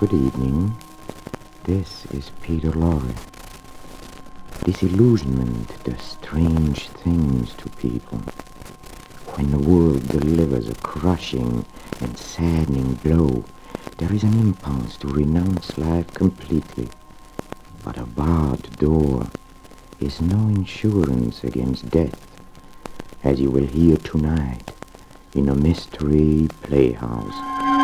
Good evening. This is Peter Lorre. Disillusionment does strange things to people. When the world delivers a crushing and saddening blow, there is an impulse to renounce life completely. But a barred door is no insurance against death, as you will hear tonight in a mystery playhouse.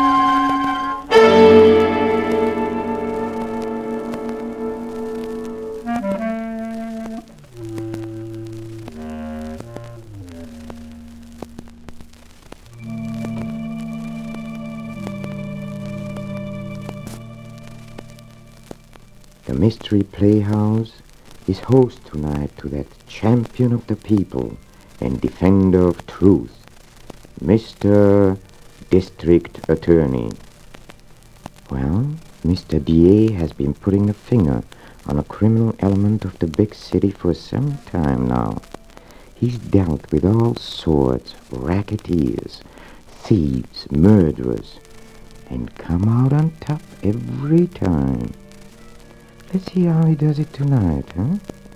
The Mystery Playhouse is host tonight to that champion of the people and defender of truth, Mr. District Attorney. Well, Mr. DA has been putting a finger on a criminal element of the big city for some time now. He's dealt with all sorts of racketeers, thieves, murderers, and come out on top every time. Let's see how he does it tonight, huh?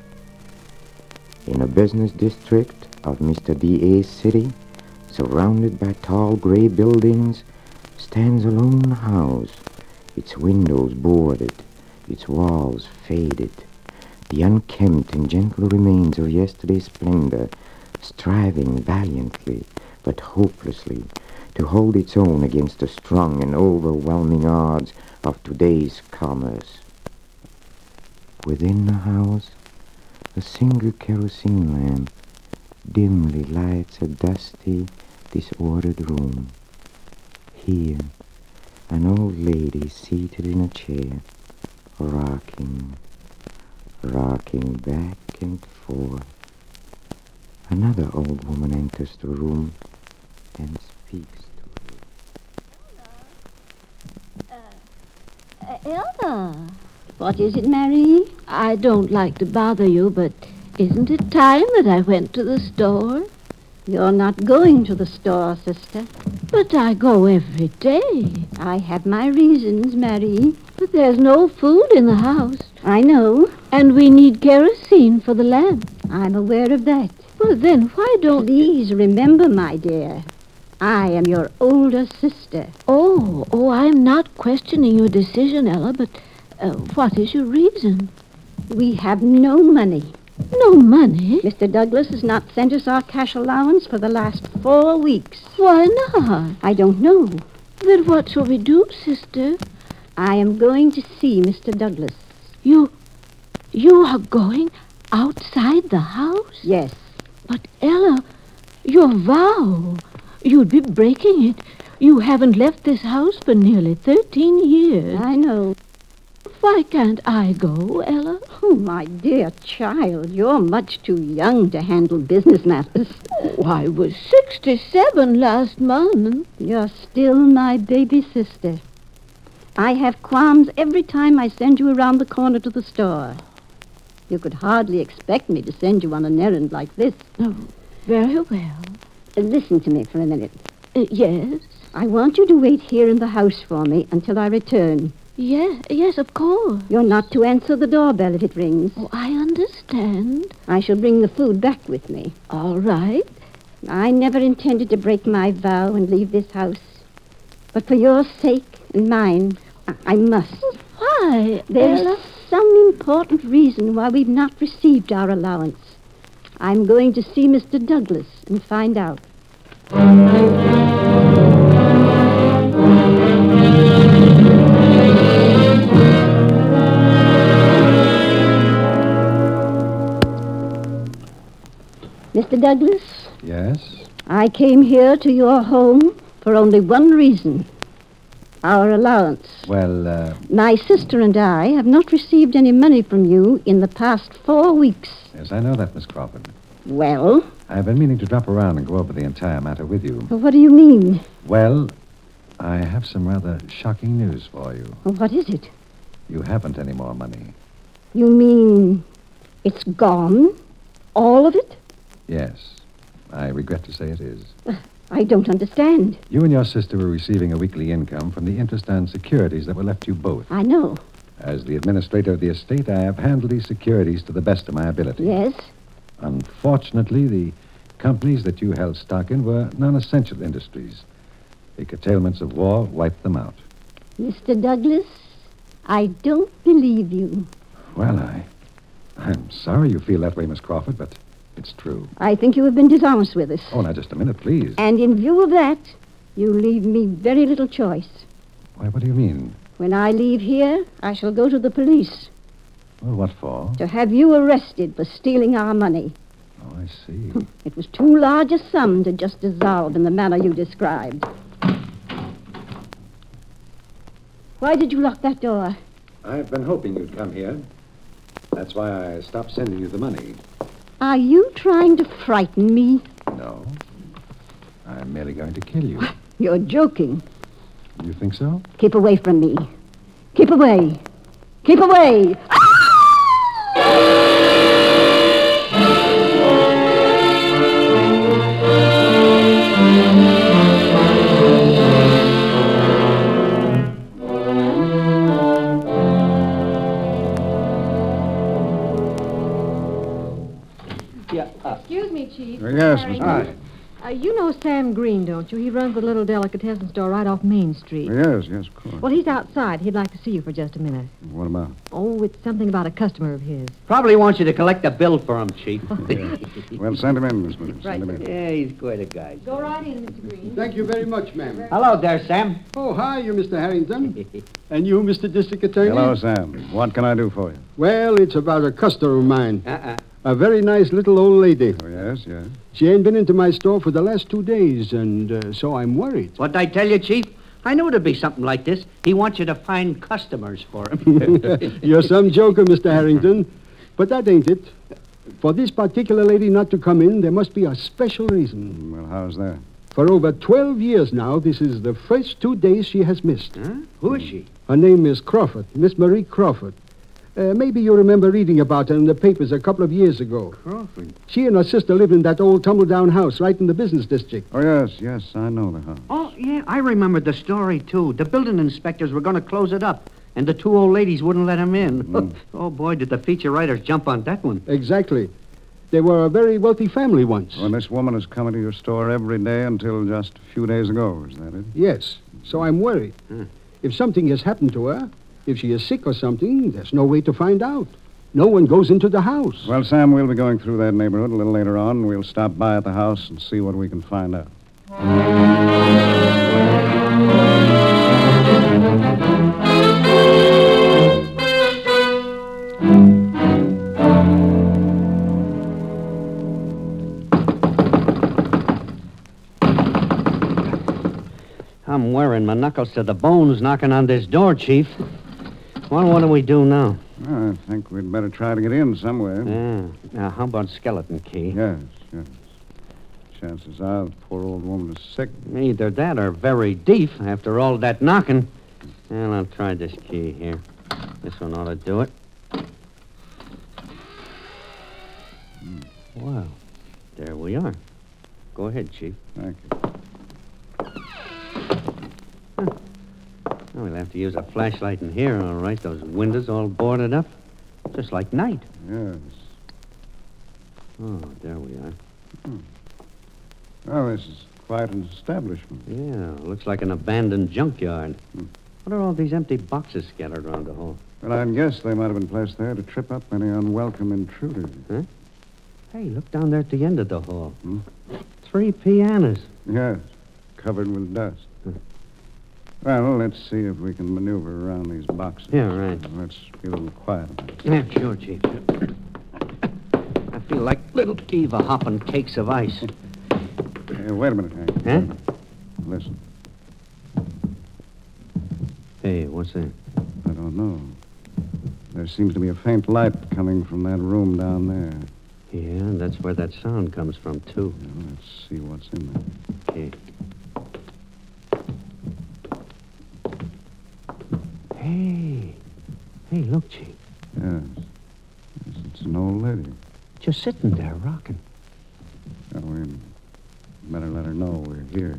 In a business district of Mr. D.A.'s city, surrounded by tall gray buildings, stands a lone house, its windows boarded, its walls faded, the unkempt and gentle remains of yesterday's splendor, striving valiantly but hopelessly to hold its own against the strong and overwhelming odds of today's commerce. Within the house, a single kerosene lamp dimly lights a dusty, disordered room. Here, an old lady seated in a chair, rocking back and forth. Another old woman enters the room and speaks to her. Elva! What is it, Mary? I don't like to bother you, but isn't it time that I went to the store? You're not going to the store, sister. But I go every day. I have my reasons, Mary. But there's no food in the house. I know. And we need kerosene for the lamp. I'm aware of that. Well, then why don't... Please remember, my dear, I am your older sister. Oh, I'm not questioning your decision, Ella, but what is your reason? We have no money. No money? Mr. Douglas has not sent us our cash allowance for the last 4 weeks. Why not? I don't know. Then what shall we do, sister? I am going to see Mr. Douglas. You are going outside the house? Yes. But, Ella, your vow, you'd be breaking it. You haven't left this house for nearly 13 years. I know. Why can't I go, Ella? Oh, my dear child, you're much too young to handle business matters. Oh, I was 67 last month. You're still my baby sister. I have qualms every time I send you around the corner to the store. You could hardly expect me to send you on an errand like this. Oh, very well. Listen to me for a minute. Yes? I want you to wait here in the house for me until I return. Yes, of course. You're not to answer the doorbell if it rings. Oh, I understand. I shall bring the food back with me. All right. I never intended to break my vow and leave this house. But for your sake and mine, I must. Why, There's Ella? some important reason why we've not received our allowance. I'm going to see Mr. Douglas and find out. Mr. Douglas? Yes? I came here to your home for only one reason. Our allowance. Well, My sister and I have not received any money from you in the past 4 weeks. yes, I know that, Miss Crawford. Well? I've been meaning to drop around and go over the entire matter with you. What do you mean? Well, I have some rather shocking news for you. What is it? You haven't any more money. You mean it's gone? All of it? Yes, I regret to say it is. I don't understand. You and your sister were receiving a weekly income from the interest on securities that were left you both. I know. As the administrator of the estate, I have handled these securities to the best of my ability. Yes? Unfortunately, the companies that you held stock in were non-essential industries. The curtailments of war wiped them out. Mr. Douglas, I don't believe you. Well, I'm sorry you feel that way, Miss Crawford, but it's true. I think you have been dishonest with us. Oh, now, just a minute, please. And in view of that, you leave me very little choice. Why, what do you mean? When I leave here, I shall go to the police Well, what for? to have you arrested for stealing our money. Oh, I see. It was too large a sum to just dissolve in the manner you described. Why did you lock that door? I've been hoping you'd come here. That's why I stopped sending you the money. Are you trying to frighten me? No. I'm merely going to kill you. You're joking. You think so? Keep away from me. Keep away. Keep away. Excuse me, Chief. Yes, Miss Harrington. You know Sam Green, don't you? He runs the little delicatessen store right off Main Street. Yes, of course. Well, he's outside. He'd like to see you for just a minute. What about? Oh, it's something about a customer of his. Probably wants you to collect a bill for him, Chief. Well, send him in, Miss Williams. Right. Send him in. Yeah, he's quite a guy. Go right in, Mr. Green. Thank you very much, ma'am. Hello there, Sam. Oh, hi, you, Mr. Harrington. And you, Mr. District Attorney? Hello, Sam. What can I do for you? Well, it's about a customer of mine. Uh-uh. A very nice little old lady. Oh, yes. She ain't been into my store for the last 2 days, and so I'm worried. What'd I tell you, Chief? I knew it'd be something like this. He wants you to find customers for him. You're some joker, Mr. Harrington. But that ain't it. For this particular lady not to come in, there must be a special reason. Well, how's that? For over 12 years now, this is the first 2 days she has missed. Huh? Who is she? Her name is Crawford, Miss Marie Crawford. Maybe you remember reading about her in the papers a couple of years ago. Crawford. She and her sister lived in that old tumble-down house right in the business district. Oh, yes, I know the house. Oh, yeah, I remember the story, too. The building inspectors were going to close it up, and the 2 old ladies wouldn't let him in. Oh, boy, did the feature writers jump on that one. Exactly. They were a very wealthy family once. Well, this woman has come into your store every day until just a few days ago. Is that it? Yes. So I'm worried. If something has happened to her, if she is sick or something, there's no way to find out. No one goes into the house. Well, Sam, we'll be going through that neighborhood a little later on. We'll stop by at the house and see what we can find out. I'm wearing my knuckles to the bones knocking on this door, Chief. Well, what do we do now? I think we'd better try to get in somewhere. Yeah. Now, how about skeleton key? Yes. Chances are the poor old woman is sick. Either that or very deep after all that knocking. Well, I'll try this key here. This one ought to do it. Wow. There we are. Go ahead, Chief. Thank you. Well, we'll have to use a flashlight in here, all right. Those windows all boarded up. Just like night. Yes. Oh, there we are. Well, this is quite an establishment. Yeah, looks like an abandoned junkyard. What are all these empty boxes scattered around the hall? Well, I'd guess they might have been placed there to trip up any unwelcome intruder. Huh? Hey, look down there at the end of the hall. 3 pianos. Yes, covered with dust. Well, let's see if we can maneuver around these boxes. Yeah, right. Let's be a little quiet about it. Yeah, sure, Chief. I feel like little Eva hopping cakes of ice. Hey, wait a minute, Hank. Huh? Listen. Hey, what's that? I don't know. There seems to be a faint light coming from that room down there. Yeah, that's where that sound comes from, too. Well, let's see what's in there. Okay. Hey, look, Chief. Yes, it's an old lady. Just sitting there, rocking. Oh, wait a minute. Better let her know we're here.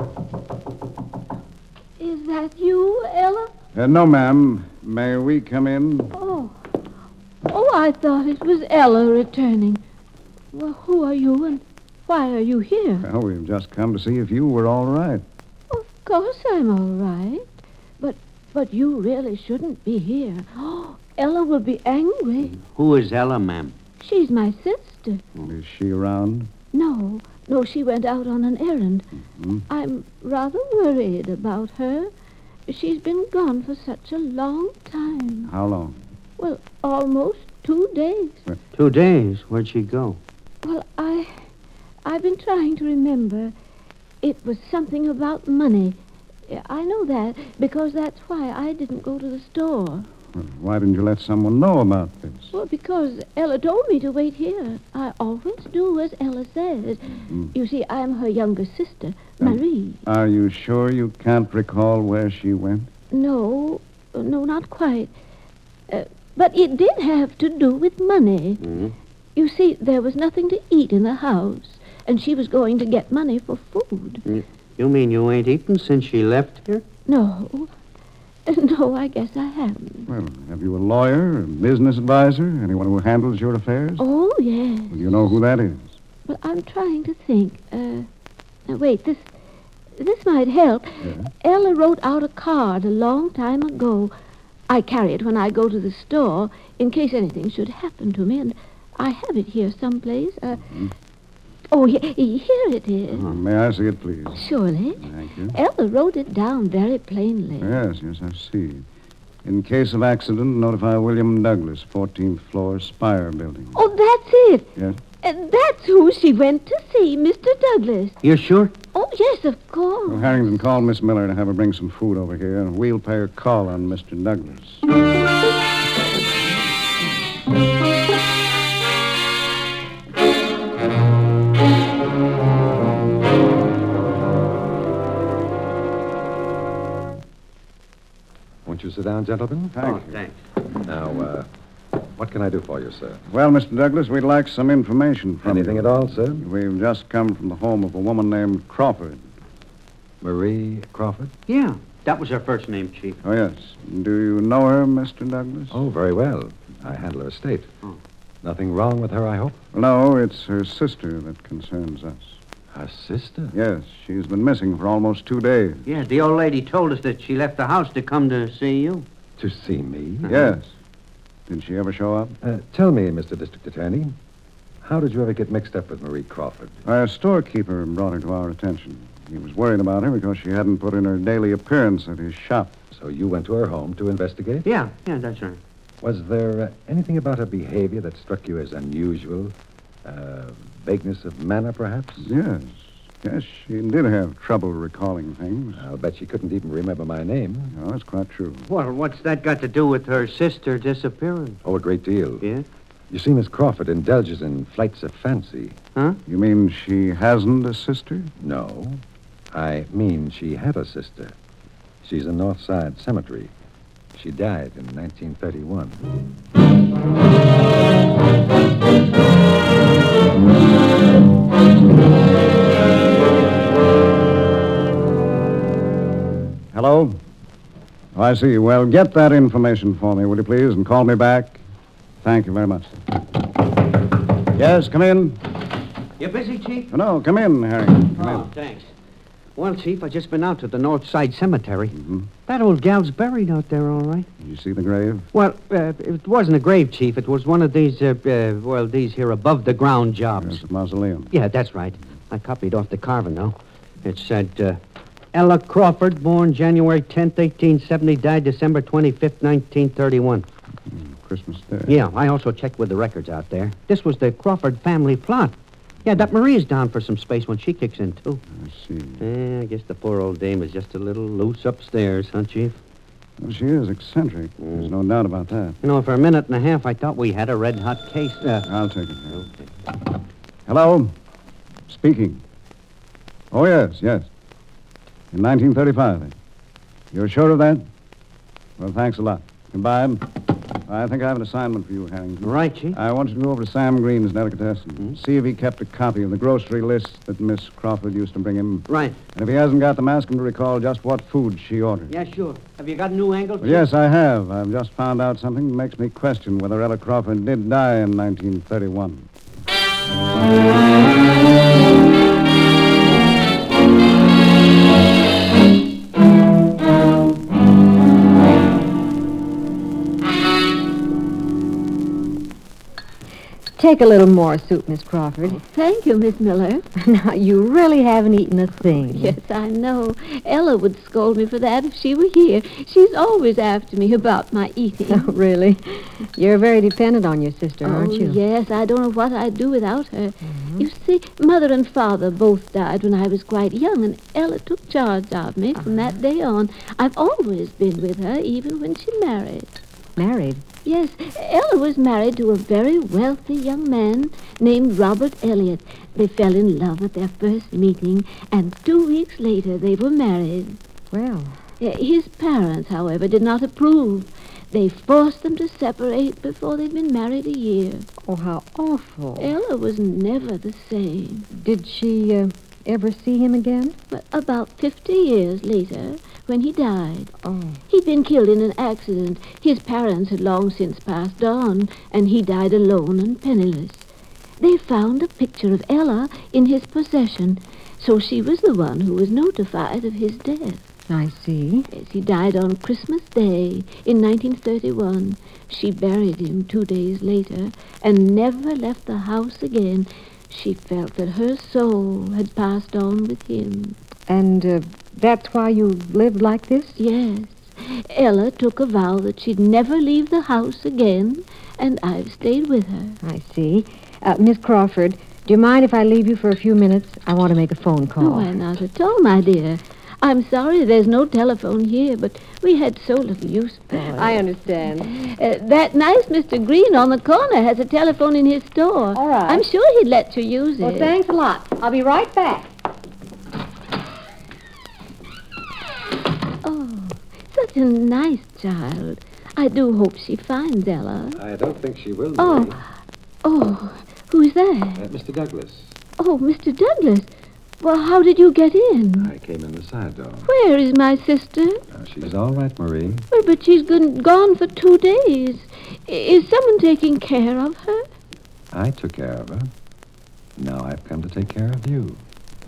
Is that you, Ella? No, ma'am. May we come in? Oh. Oh, I thought it was Ella returning. Well, who are you and why are you here? Well, we've just come to see if you were all right. Of course I'm all right. But you really shouldn't be here. Oh, Ella will be angry. Who is Ella, ma'am? She's my sister. Is she around? No, she went out on an errand. Mhm. I'm rather worried about her. She's been gone for such a long time. How long? Well, almost 2 days. 2 days. Where'd she go? Well, I've been trying to remember. It was something about money. I know that because that's why I didn't go to the store. Well, why didn't you let someone know about this? Well, because Ella told me to wait here. I always do as Ella says. You see, I'm her younger sister, Marie. Are you sure you can't recall where she went? No, not quite. But it did have to do with money. Mhm. You see, there was nothing to eat in the house, and she was going to get money for food. You mean you ain't eaten since she left here? No, I guess I haven't. Well, have you a lawyer, a business advisor, anyone who handles your affairs? Oh, yes. Well, you know who that is? Well, I'm trying to think. Now, wait, this might help. Yeah. Ella wrote out a card a long time ago. I carry it when I go to the store in case anything should happen to me, and I have it here someplace. Oh, here it is. May I see it, please? Surely. Thank you. Ella wrote it down very plainly. Yes, I see. In case of accident, notify William Douglas, 14th floor, Spire Building. Oh, that's it. Yes? That's who she went to see, Mr. Douglas. You sure? Oh, yes, of course. Well, Harrington, call Miss Miller to have her bring some food over here, and we'll pay her call on Mr. Douglas. Won't you sit down, gentlemen? Thank you. Thanks. Now, what can I do for you, sir? Well, Mr. Douglas, we'd like some information from Anything you. at all, sir? We've just come from the home of a woman named Crawford. Marie Crawford? Yeah, that was her first name, Chief. Oh, yes. Do you know her, Mr. Douglas? Oh, very well. I handle her estate. Oh. Nothing wrong with her, I hope? No, it's her sister that concerns us. Her sister? Yes, she's been missing for almost 2 days. Yeah, the old lady told us that she left the house to come to see you. To see me? Yes. Did she ever show up? Tell me, Mr. District Attorney, how did you ever get mixed up with Marie Crawford? Our storekeeper brought her to our attention. He was worried about her because she hadn't put in her daily appearance at his shop. So you went to her home to investigate? Yeah, that's right. Was there anything about her behavior that struck you as unusual? Vagueness of manner, perhaps? Yes. Yes, she did have trouble recalling things. I'll bet she couldn't even remember my name. Oh, that's quite true. Well, what's that got to do with her sister disappearing? Oh, a great deal. Yeah? You see, Miss Crawford indulges in flights of fancy. Huh? You mean she hasn't a sister? No. I mean she had a sister. She's in Northside Cemetery. She died in 1931. Hello? Oh, I see. Well, get that information for me, will you please, and call me back. Thank you very much. Yes, come in. You busy, Chief? Oh, no, come in, Harry. Come Oh, thanks. Well, Chief, I just been out to the Northside Cemetery. Mm-hmm. That old gal's buried out there, all right. in. Did you see the grave? Well, it wasn't a grave, Chief. It was one of these, these here above-the-ground jobs. Yes, a mausoleum. Yeah, that's right. I copied off the carving, though. It said, Ella Crawford, born January 10th, 1870, died December 25th, 1931. Christmas Day. Yeah, I also checked with the records out there. This was the Crawford family plot. Yeah, that Marie's down for some space when she kicks in, too. I see. Yeah, I guess the poor old dame is just a little loose upstairs, huh, Chief? Well, she is eccentric. There's no doubt about that. You know, for a minute and a half, I thought we had a red-hot case. I'll take it. Okay. Hello? Speaking. Oh, yes. In 1935. You're sure of that? Well, thanks a lot. Goodbye. I think I have an assignment for you, Harrington. Right, Chief. I want you to go over to Sam Green's delicatessen. See if he kept a copy of the grocery list that Miss Crawford used to bring him. Right. And if he hasn't got them, ask him to recall just what food she ordered. Yeah, sure. Have you got a new angle, Chief? Yes, I have. I've just found out something that makes me question whether Ella Crawford did die in 1931. Take a little more soup, Miss Crawford. Thank you, Miss Miller. Now, you really haven't eaten a thing. Yes, I know. Ella would scold me for that if she were here. She's always after me about my eating. Oh, really? You're very dependent on your sister, aren't you? Yes, I don't know what I'd do without her. You see, Mother and Father both died when I was quite young, and Ella took charge of me from that day on. I've always been with her, even when she married. Married? Yes, Ella was married to a very wealthy young man named Robert Elliott. They fell in love at their first meeting, and 2 weeks later they were married. Well, His parents, however, did not approve. They forced them to separate before they'd been married a year. oh, how awful. Ella was never the same. Did she ever see him again? But about 50 years later, when he died, Oh. he'd been killed in an accident. His parents had long since passed on, and he died alone and penniless. They found a picture of Ella in his possession, so she was the one who was notified of his death. I see. Yes, he died on Christmas Day in 1931. She buried him 2 days later and never left the house again. She felt that her soul had passed on with him. And that's why you lived like this? Yes. Ella took a vow that she'd never leave the house again, and I've stayed with her. I see. Miss Crawford, do you mind if I leave you for a few minutes? I want to make a phone call. Oh, why not at all, my dear. I'm sorry there's no telephone here, but we had so little use for it. I understand. That nice Mr. Green on the corner has a telephone in his store. All right. I'm sure he'd let you use it. Well, thanks a lot. I'll be right back. Oh, such a nice child. I do hope she finds Ella. I don't think she will. Oh, who's that? Mr. Douglas. Oh, Mr. Douglas. Well, how did you get in? I came in the side door. Where is my sister? She's all right, Marie. Well, but she's gone for 2 days. Is someone taking care of her? I took care of her. Now I've come to take care of you.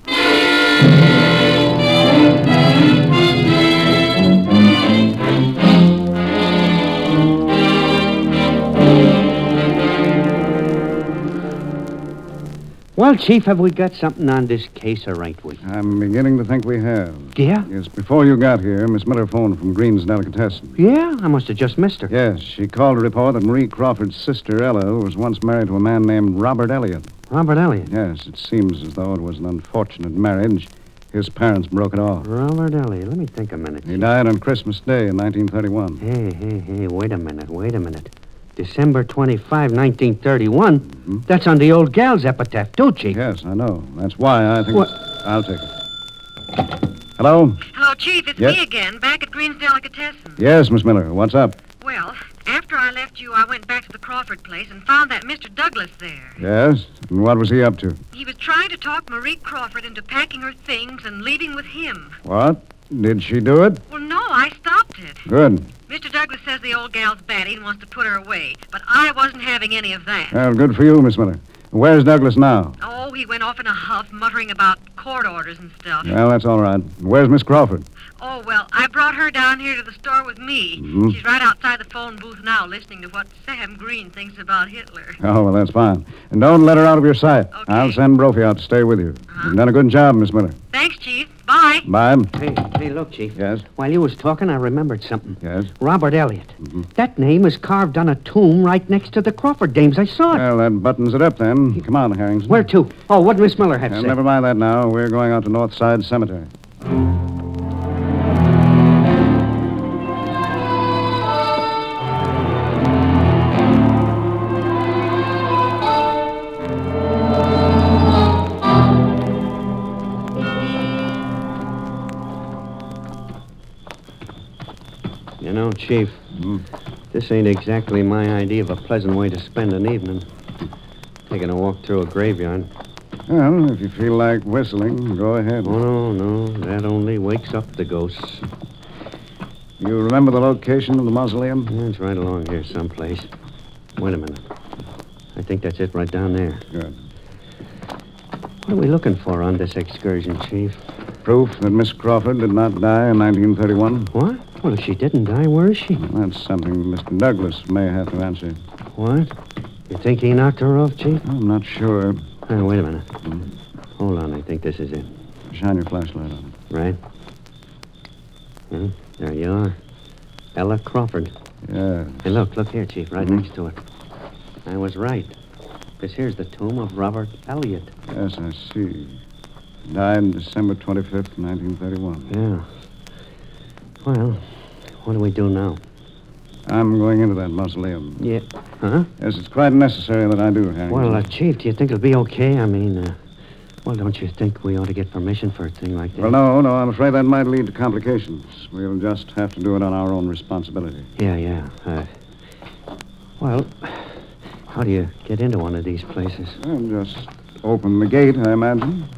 Well, Chief, have we got something on this case, or ain't we? I'm beginning to think we have. Yeah? Yes, before you got here, Miss Miller phoned from Green's Delicatessen. Yeah? I must have just missed her. Yes, she called to report that Marie Crawford's sister, Ella, was once married to a man named Robert Elliott. Robert Elliott? Yes, it seems as though it was an unfortunate marriage. His parents broke it off. Robert Elliott. Let me think a minute. He died on Christmas Day in 1931. Hey, wait a minute. December 25, 1931? That's on the old gal's epitaph, too, Chief. Yes, I know. That's why I think... What? I'll take it. Hello? Hello, Chief. It's Yes? me again, back at Green's Delicatessen. Yes, Miss Miller. What's up? Well, after I left you, I went back to the Crawford place and found that Mr. Douglas there. Yes? And what was he up to? He was trying to talk Marie Crawford into packing her things and leaving with him. What? Did she do it? Well, no, I stopped it. Good. Mr. Douglas says the old gal's batty and wants to put her away, but I wasn't having any of that. Well, good for you, Miss Miller. Where's Douglas now? Oh, he went off in a huff, muttering about court orders and stuff. Well, that's all right. Where's Miss Crawford? Oh, well, I brought her down here to the store with me. Mhm. She's right outside the phone booth now, listening to what Sam Green thinks about Hitler. Oh, well, that's fine. And don't let her out of your sight. Okay. I'll send Brophy out to stay with you. You've done a good job, Miss Miller. Thanks, Chief. Bye. Bye. Hey, look, Chief. Yes? While you was talking, I remembered something. Yes? Robert Elliott. That name is carved on a tomb right next to the Crawford dames. I saw it. Well, that buttons it up then. Come on, Harrington. Where to? Oh, what Miss Miller had to say. Never mind that now. We're going out to Northside Cemetery. You know, Chief, This ain't exactly my idea of a pleasant way to spend an evening. Taking a walk through a graveyard. Well, if you feel like whistling, go ahead. Oh, no. That only wakes up the ghosts. You remember the location of the mausoleum? Yeah, it's right along here someplace. Wait a minute. I think that's it right down there. Good. What are we looking for on this excursion, Chief? Proof that Miss Crawford did not die in 1931? What? Well, if she didn't die, where is she? That's something Mr. Douglas may have to answer. What? You think he knocked her off, Chief? I'm not sure. Hey, wait a minute. Hold on, I think this is it. Shine your flashlight on it. Right? There you are. Ella Crawford. Yeah. Hey, look here, Chief, right next to it. I was right. This here's the tomb of Robert Elliott. Yes, I see. Died December 25th, 1931. Yeah. Well, what do we do now? I'm going into that mausoleum. Yeah. Huh? Yes, it's quite necessary that I do, Harry. Well, Chief, do you think it'll be okay? I mean, well, don't you think we ought to get permission for a thing like that? Well, no, I'm afraid that might lead to complications. We'll just have to do it on our own responsibility. Yeah. Well, how do you get into one of these places? Well, just open the gate, I imagine.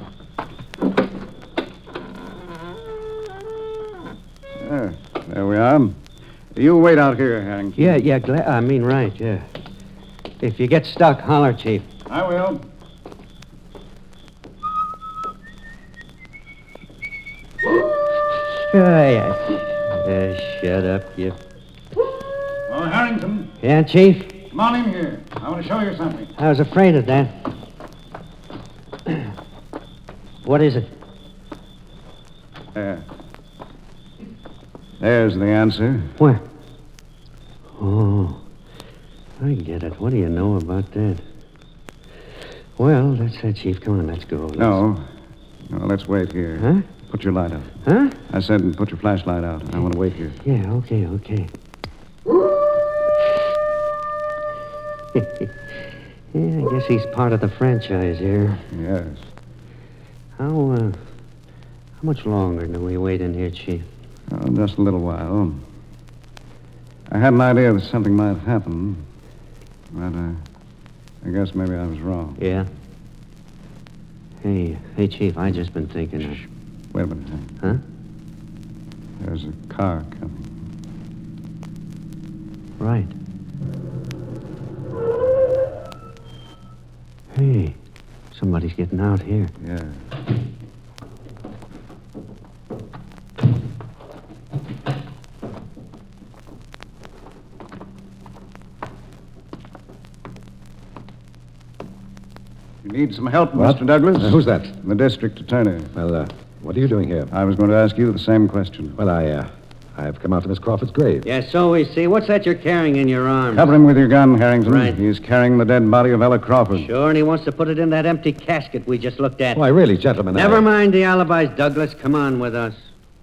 There we are. You wait out here, Harrington. Yeah, right, yeah. If you get stuck, holler, Chief. I will. Shut up, you. Oh, Harrington, Yeah, Chief? come on in here. I want to show you something. I was afraid of that. What is it? There. There's the answer. Where? Oh, I get it. What do you know about that? Well, that's it, Chief. Come on, let's go. No, let's wait here. Huh? Put your light out. Huh? I said put your flashlight out. I want to wait here. Yeah, okay. Yeah, I guess he's part of the franchise here. Yes. How much longer do we wait in here, Chief? Oh, just a little while. I had an idea that something might happen, but I guess maybe I was wrong. Yeah? Hey, Chief, I just been thinking. Shh. Wait a minute. Huh? There's a car coming. Right. Hey, somebody's getting out here. Yeah. You need some help, What? Mr. Douglas? Who's that? The district attorney. Well, what are you doing here? I was going to ask you the same question. Well, I've come out to Miss Crawford's grave. Yeah, so we see. What's that you're carrying in your arms? Cover him with your gun, Harrington. Right. He's carrying the dead body of Ella Crawford. Sure, and he wants to put it in that empty casket we just looked at. Why, really, gentlemen. Never mind the alibis, Douglas. Come on with us.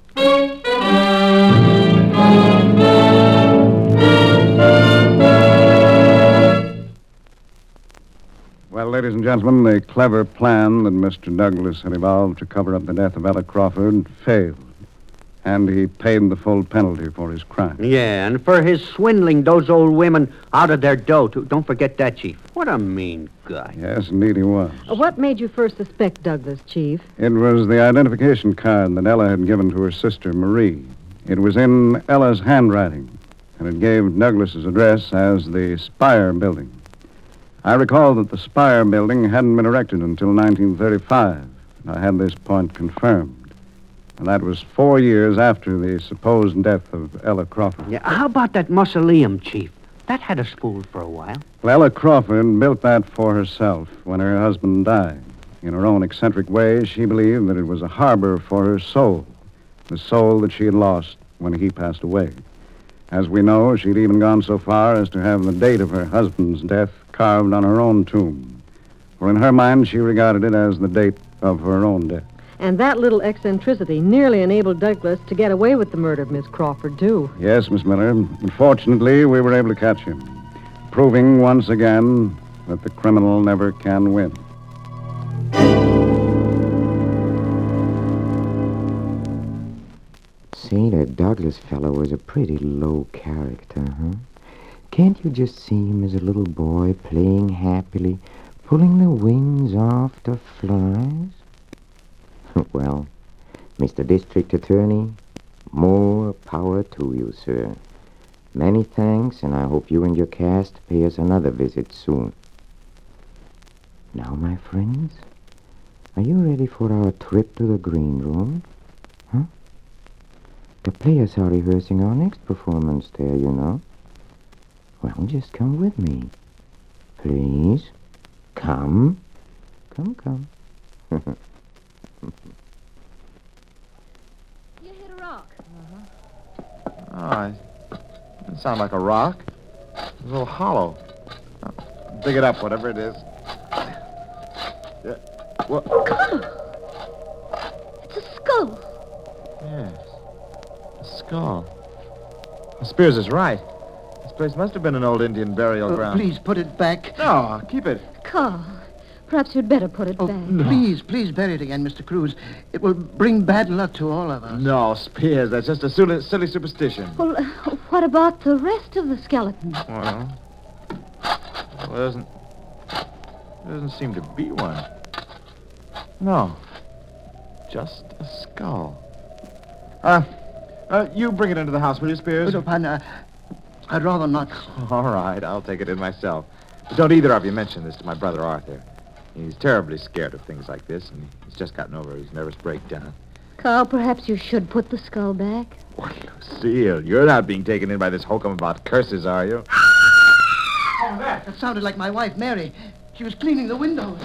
Well, ladies and gentlemen, the clever plan that Mr. Douglas had evolved to cover up the death of Ella Crawford failed. And he paid the full penalty for his crime. Yeah, and for his swindling those old women out of their dough, too. Don't forget that, Chief. What a mean guy. Yes, indeed he was. What made you first suspect Douglas, Chief? It was the identification card that Ella had given to her sister, Marie. It was in Ella's handwriting, and it gave Douglas's address as the Spire Building. I recall that the Spire Building hadn't been erected until 1935. I had this point confirmed. And that was 4 years after the supposed death of Ella Crawford. Yeah, how about that mausoleum, Chief? That had us fooled for a while. Well, Ella Crawford built that for herself when her husband died. In her own eccentric way, she believed that it was a harbor for her soul, the soul that she had lost when he passed away. As we know, she'd even gone so far as to have the date of her husband's death carved on her own tomb. For in her mind, she regarded it as the date of her own death. And that little eccentricity nearly enabled Douglas to get away with the murder of Miss Crawford, too. Yes, Miss Miller. Unfortunately, we were able to catch him, proving once again that the criminal never can win. Say, that Douglas fellow was a pretty low character, huh? Can't you just see him as a little boy playing happily, pulling the wings off the flies? Well, Mr. District Attorney, more power to you, sir. Many thanks, and I hope you and your cast pay us another visit soon. Now, my friends, are you ready for our trip to the green room? Huh? The players are rehearsing our next performance there, you know. Well, just come with me. Please. Come. Come. You hit a rock. Oh, it doesn't sound like a rock. It's a little hollow. Oh, dig it up, whatever it is. Yeah. What? It's a skull. Yes. A skull. Well, Spears is right. This place must have been an old Indian burial ground. Please put it back. No, keep it. Carl, perhaps you'd better put it back. Please bury it again, Mr. Cruz. It will bring bad luck to all of us. No, Spears, that's just a silly superstition. Well, what about the rest of the skeleton? Well, there doesn't seem to be one. No, just a skull. You bring it into the house, will you, Spears? But, partner, I'd rather not. All right, I'll take it in myself. But don't either of you mention this to my brother Arthur. He's terribly scared of things like this, and he's just gotten over his nervous breakdown. Carl, perhaps you should put the skull back. What, Lucille, you're not being taken in by this hokum about curses, are you? Oh, that sounded like my wife, Mary. She was cleaning the windows.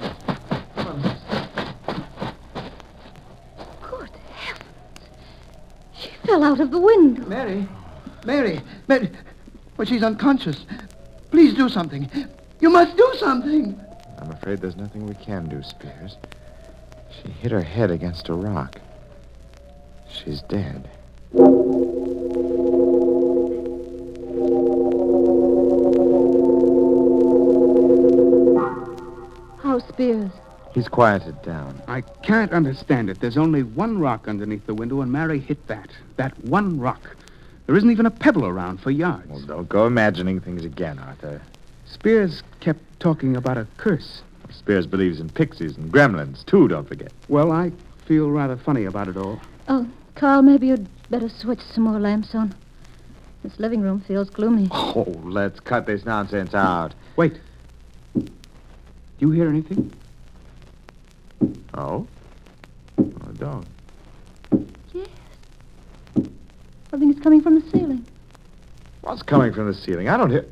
Good heavens. She fell out of the window. Mary. Well, she's unconscious. Please do something. You must do something. I'm afraid there's nothing we can do, Spears. She hit her head against a rock. She's dead. How's Spears? He's quieted down. I can't understand it. There's only one rock underneath the window, and Mary hit that. That one rock. There isn't even a pebble around for yards. Well, don't go imagining things again, Arthur. Spears kept talking about a curse. Spears believes in pixies and gremlins, too, don't forget. Well, I feel rather funny about it all. Oh, Carl, maybe you'd better switch some more lamps on. This living room feels gloomy. Oh, let's cut this nonsense out. Wait. Do you hear anything? Oh? I don't. Yes. Something is coming from the ceiling. What's coming from the ceiling? I don't hear...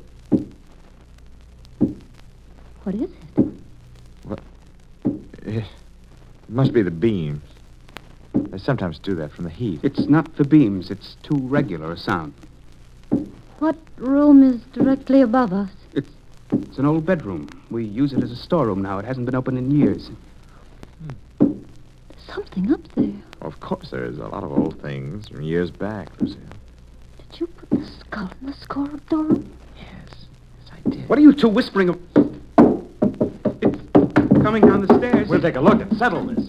What is it? What? It must be the beams. They sometimes do that from the heat. It's not the beams. It's too regular a sound. What room is directly above us? It's an old bedroom. We use it as a storeroom now. It hasn't been open in years. There's something up there. Of course there is. A lot of old things from years back, Lucille. Did you put the skull in the score-up-door? Yes, I did. What are you two whispering of? It's coming down the stairs. We'll take a look and settle this.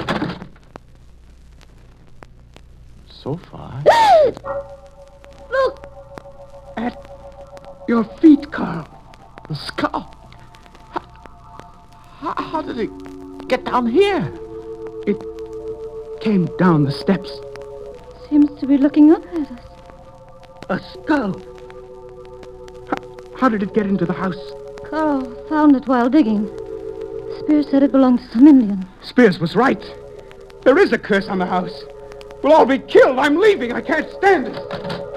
So far... Look! At your feet, Carl. The skull. How did it get down here? It came down the steps. Seems to be looking up at us. A skull. How did it get into the house? Carl found it while digging. Spears said it belonged to some Indian. Spears was right. There is a curse on the house. We'll all be killed. I'm leaving. I can't stand it.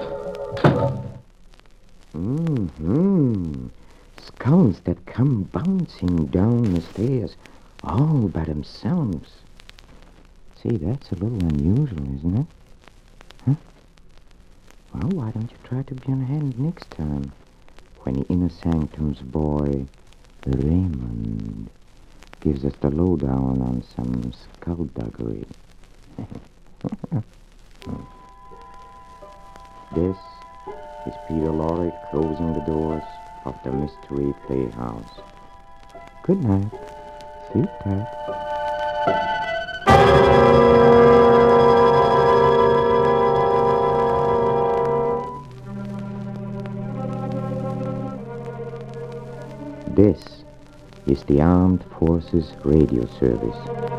Skulls that come bouncing down the stairs all by themselves. See, that's a little unusual, isn't it? Huh? Well, why don't you try to be on hand next time when the Inner Sanctum's boy, Raymond, gives us the lowdown on some skullduggery. This is Peter Lorre closing the doors of the Mystery Playhouse. Good night. Sleep tight. This is the Armed Forces Radio Service.